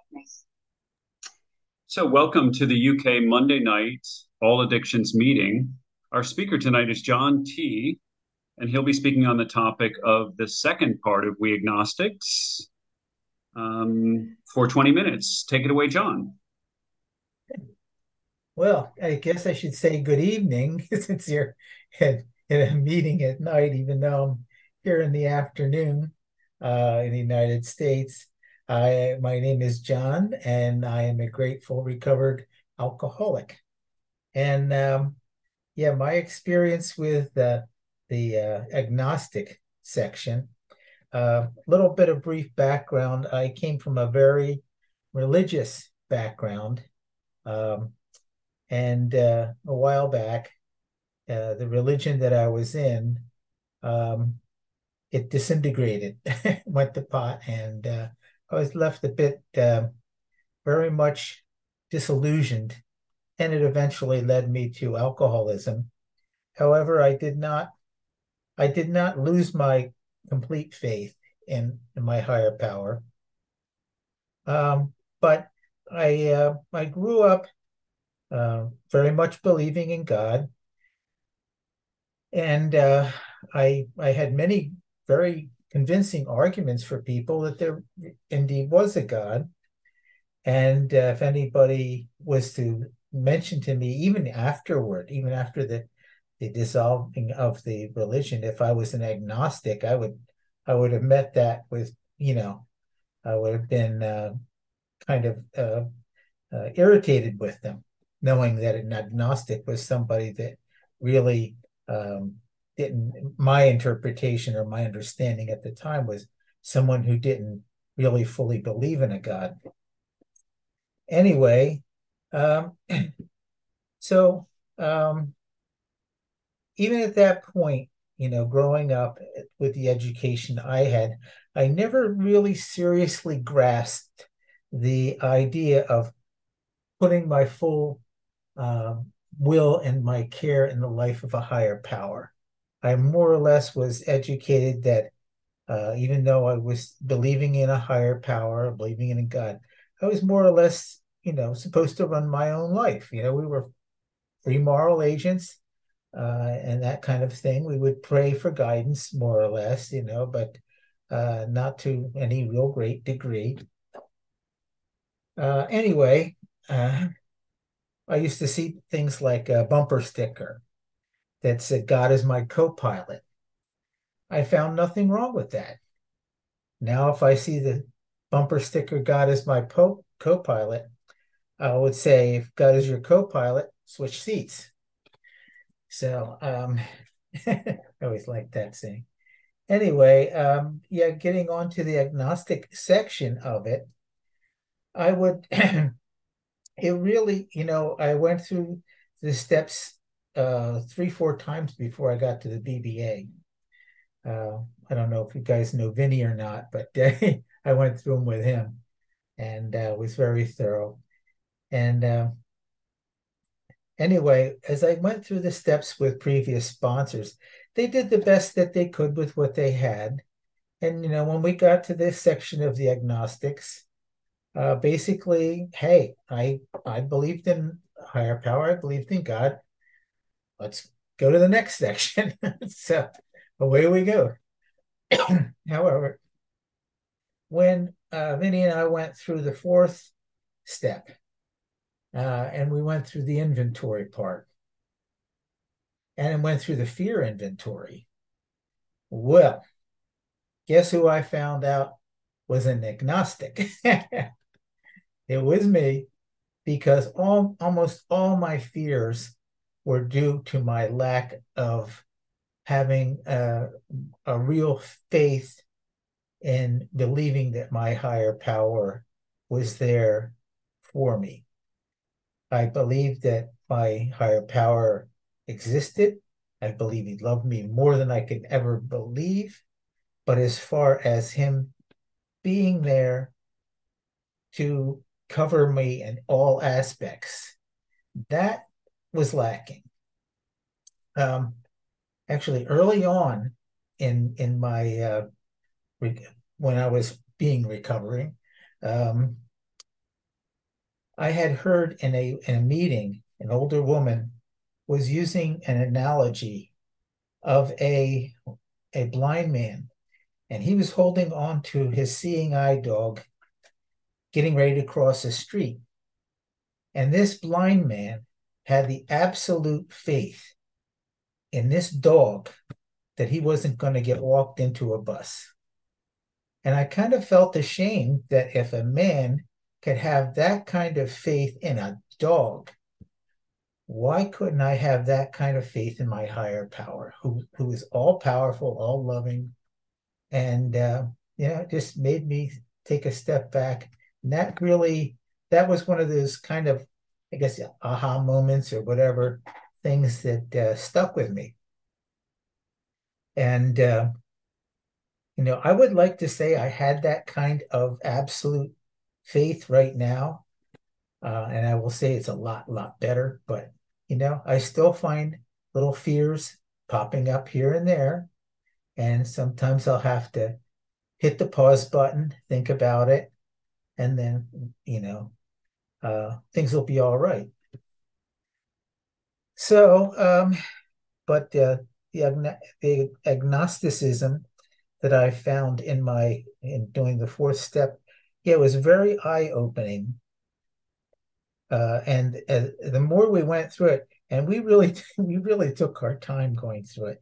So, welcome to the UK Monday night All Addictions meeting. Our speaker tonight is John T., and he'll be speaking on the topic of the second part of We Agnostics for 20 minutes. Take it away, John. Well, I guess I should say good evening since you're in a meeting at night, even though I'm here in the afternoon in the United States. My name is John, and I am a grateful recovered alcoholic. And yeah, my experience with the agnostic section, a little bit of brief background. I came from a very religious background. Um, and a while back, the religion that I was in, um, it disintegrated, went to pot, and I was left a bit very much disillusioned, and it eventually led me to alcoholism. However, I did not lose my complete faith in my higher power. But I grew up very much believing in God. And I had many very convincing arguments for people that there indeed was a God. And if anybody was to mention to me, even afterward, even after the dissolving of the religion, if I was an agnostic, I would have met that with, I would have been kind of irritated with them, knowing that an agnostic was somebody that really um, didn't, my interpretation or my understanding at the time was someone who didn't really fully believe in a God. Anyway, um, so um, even at that point, growing up with the education I had, I never really seriously grasped the idea of putting my full will and my care in the life of a higher power. I more or less was educated that even though I was believing in a higher power, believing in a God, I was more or less, supposed to run my own life. We were free moral agents and that kind of thing. We would pray for guidance, more or less, but not to any real great degree. Anyway, uh, I used to see things like a bumper sticker that said, God is my co-pilot. I found nothing wrong with that. Now, if I see the bumper sticker, God is my co-pilot, I would say, if God is your co-pilot, switch seats. So I always like that saying. Anyway, yeah, getting on to the agnostic section of it, I would, it really, I went through the steps three, four times before I got to the BBA. I don't know if you guys know Vinny or not, but I went through them with him and was very thorough. And anyway, as I went through the steps with previous sponsors, they did the best that they could with what they had. And when we got to this section of the agnostics, basically, hey, I believed in higher power. I believed in God. Let's go to the next section. So away we go. However, when Vinny and I went through the fourth step, and we went through the inventory part, and it went through the fear inventory. Well, guess who I found out was an agnostic? It was me because almost all my fears were due to my lack of having a real faith in believing that my higher power was there for me. I believed that my higher power existed. I believe he loved me more than I could ever believe. But as far as him being there to cover me in all aspects, that was lacking. Um, Actually, early on in my when I was being recovering, um, I had heard in a meeting, an older woman was using an analogy of a blind man, and he was holding on to his seeing eye dog, getting ready to cross the street. And this blind man had the absolute faith in this dog that he wasn't going to get walked into a bus. And I kind of felt ashamed that if a man could have that kind of faith in a dog, why couldn't I have that kind of faith in my higher power, who is all powerful, all loving, and it just made me take a step back. And that was one of those kind of, I guess, aha moments or whatever things that stuck with me. And I would like to say I had that kind of absolute faith right now, and I will say it's a lot better. But I still find little fears popping up here and there, and sometimes I'll have to hit the pause button, think about it, and then things will be all right. So, but the agnosticism that I found in doing the fourth step, yeah, it was very eye-opening. And the more we went through it, and we really took our time going through it.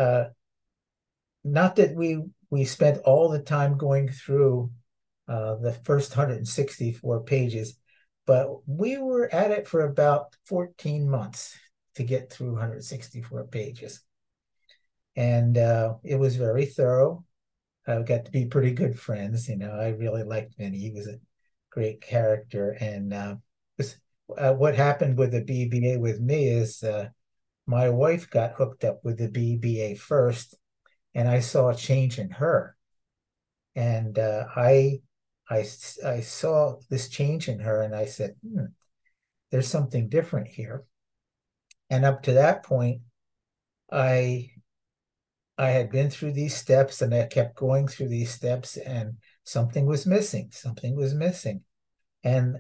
Not that we spent all the time going through the first 164 pages, but we were at it for about 14 months to get through 164 pages. And it was very thorough. I got to be pretty good friends. I really liked Vinny. He was a great character. And what happened with the BBA with me is my wife got hooked up with the BBA first, and I saw a change in her. And I saw this change in her, and I said, there's something different here. And up to that point, I had been through these steps, and I kept going through these steps, and something was missing. Something was missing. And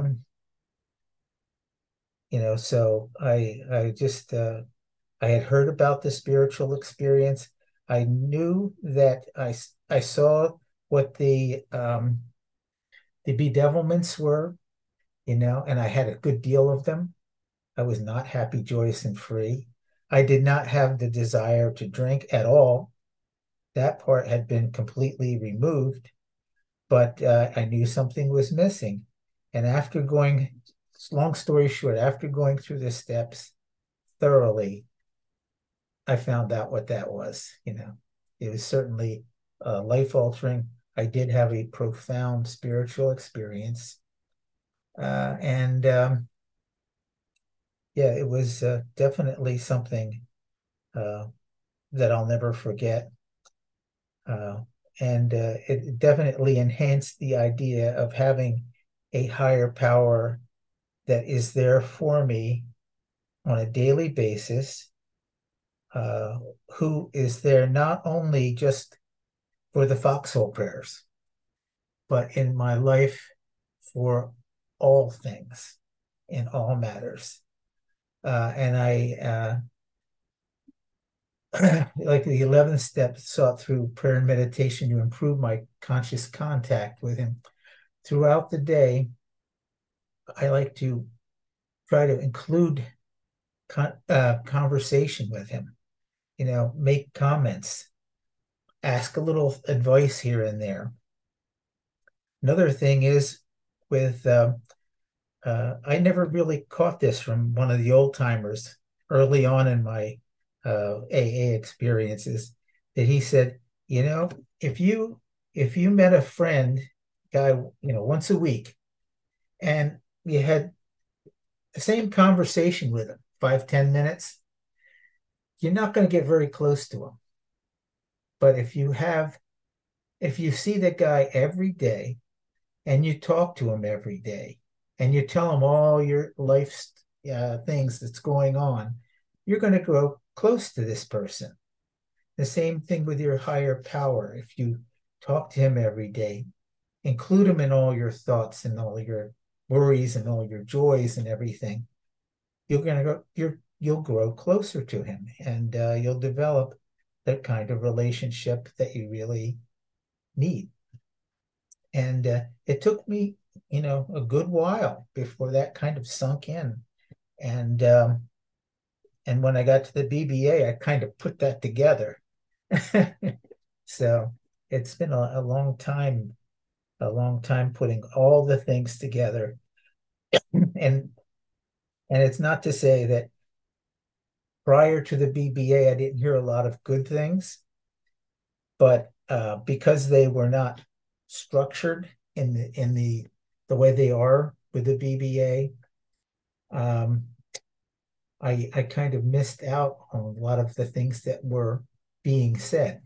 so I just I had heard about the spiritual experience. I knew that I saw what the bedevilments were, and I had a good deal of them. I was not happy, joyous, and free. I did not have the desire to drink at all. That part had been completely removed, but I knew something was missing. And long story short, after going through the steps thoroughly, I found out what that was. It was certainly life altering. I did have a profound spiritual experience. And yeah, it was definitely something that I'll never forget. And it definitely enhanced the idea of having a higher power that is there for me on a daily basis, who is there not only just for the foxhole prayers, but in my life for all things, in all matters. And I, like the 11th step, sought through prayer and meditation to improve my conscious contact with him. Throughout the day, I like to try to include conversation with him, make comments, ask a little advice here and there. Another thing is with, I never really caught this from one of the old timers early on in my AA experiences, that he said, if you met a friend guy, once a week, and you had the same conversation with him 5-10 minutes, you're not going to get very close to him. But if you see that guy every day, and you talk to him every day, and you tell him all your life's things that's going on, you're going to grow close to this person. The same thing with your higher power. If you talk to him every day, include him in all your thoughts and all your worries and all your joys and everything, you'll grow closer to him, and you'll develop that kind of relationship that you really need. And it took me, a good while before that kind of sunk in. And when I got to the BBA, I kind of put that together. So it's been a long time putting all the things together. And it's not to say that prior to the BBA, I didn't hear a lot of good things, but because they were not structured in the way they are with the BBA, um, I kind of missed out on a lot of the things that were being said.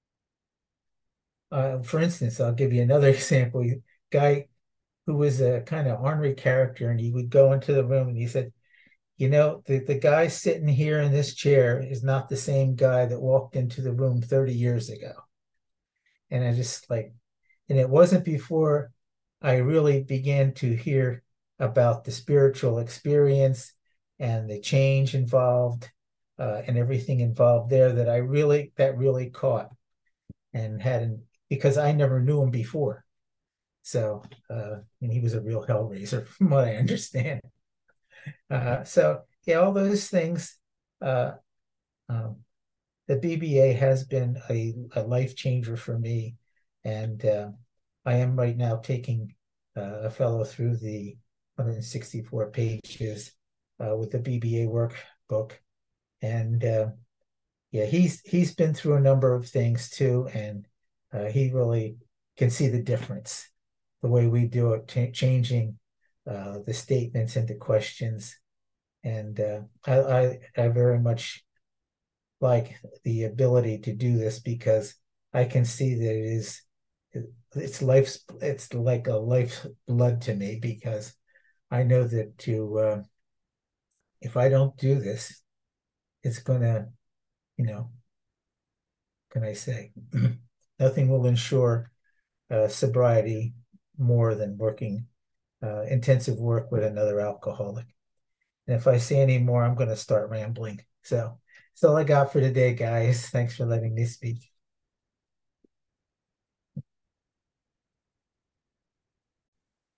For instance, I'll give you another example. Guy who was a kind of ornery character, and he would go into the room and he said, the guy sitting here in this chair is not the same guy that walked into the room 30 years ago. And I just like, and it wasn't before I really began to hear about the spiritual experience and the change involved, and everything involved there that really caught and hadn't, because I never knew him before. So, and he was a real hellraiser from what I understand. So yeah, all those things. Uh, um, the BBA has been a life changer for me, and I am right now taking a fellow through the 164 pages with the BBA workbook, and yeah, he's been through a number of things too, and he really can see the difference, the way we do it, changing the statements into questions, and I very much like the ability to do this because I can see that it's like a life's blood to me, because I know that to if I don't do this, it's gonna, you know, can I say, nothing will ensure sobriety more than working intensive work with another alcoholic. And if I say any more, I'm going to start rambling. So that's all I got for today, guys. Thanks for letting me speak.